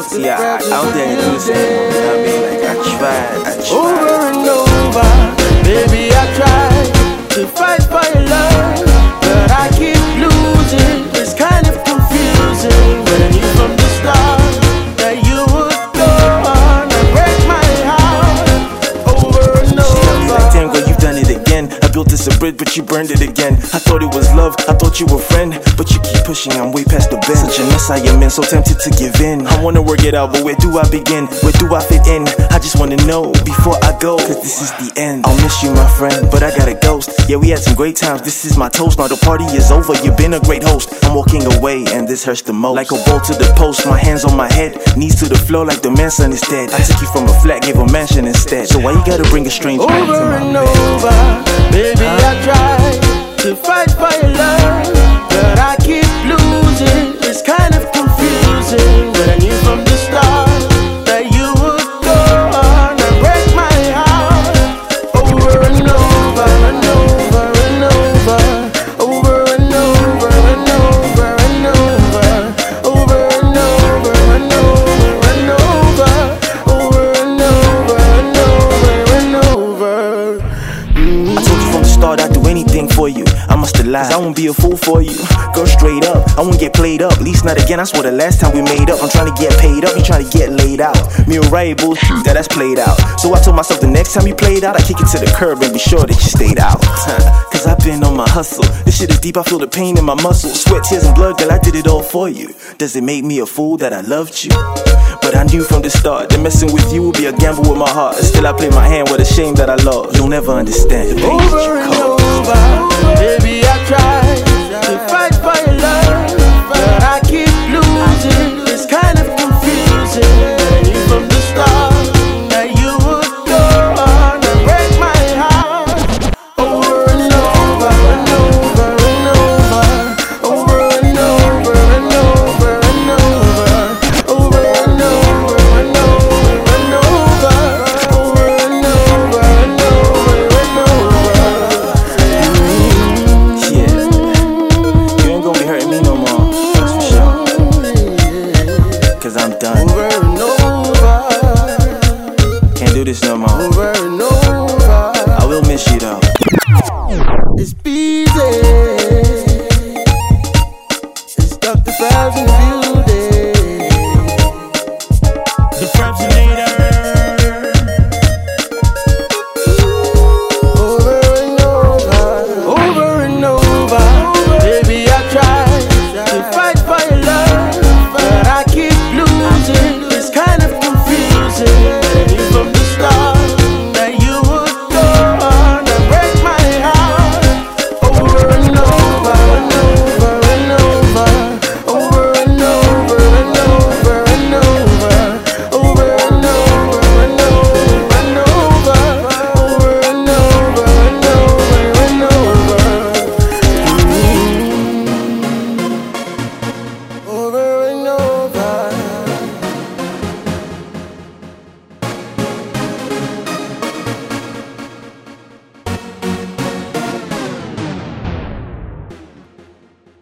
See, I don't think I can do this anymore. You know what I mean? Like, I tried. Over and over, baby, I tried to fight for your love, but I keep losing. It's kind of confusing when I knew from the start that you would go on and break my heart. Over and over. Like, damn, girl, you've done it again. I built this a bridge, but you burned it again. I thought it was love, I thought you were a friend, but you keep pushing, I'm way past the bend. Such a mess I am in, so tempted to give in. I wanna work it out, but where do I begin? Where do I fit in? I just wanna know before I go, cause this is the end. I'll miss you, my friend, but I got a ghost. Yeah, we had some great times, this is my toast. Now the party is over, you've been a great host. I'm walking away, and this hurts the most. Like a bolt to the post, my hands on my head, knees to the floor like the man's son is dead. I took you from a flat, gave a mansion instead. So why you gotta bring a strange man to my bed? Over, baby, I tried to fight for your love, but I keep losing. It's kind of confusing, but I knew from the start that you would go on and break my heart. Over and over and over and over, over and over and over and over, over and over and over and over, over and over and over and over. I told you from the start I'd do anything for you. I must have lied, cause I won't be a fool for you. Girl, straight up, I won't get played up. At least not again, I swear the last time we made up. I'm trying to get paid up, you trying to get laid out. Me and Ray bullshit, that's played out. So I told myself the next time you played out, I kick it to the curb and be sure that you stayed out. Cause I've been on my hustle. This shit is deep, I feel the pain in my muscles. Sweat, tears, and blood, girl, I did it all for you. Does it make me a fool that I loved you? But I knew from the start that messing with you would be a gamble with my heart. And still I play my hand with a shame that I lost. You'll never understand the pain that Over you and caused. over, baby, I tried to fight for your love, but I keep losing. It's kind of confusing. I knew from the start that you would go on and break my heart. Over and over and over and over, over and over and over and over, over and over and over and over, over and over and over and over. Yeah, you ain't gonna be hurting me no more, that's for sure. Cause I'm done, Over and over, can't do this no more. over and over. I will miss you though. It's busy.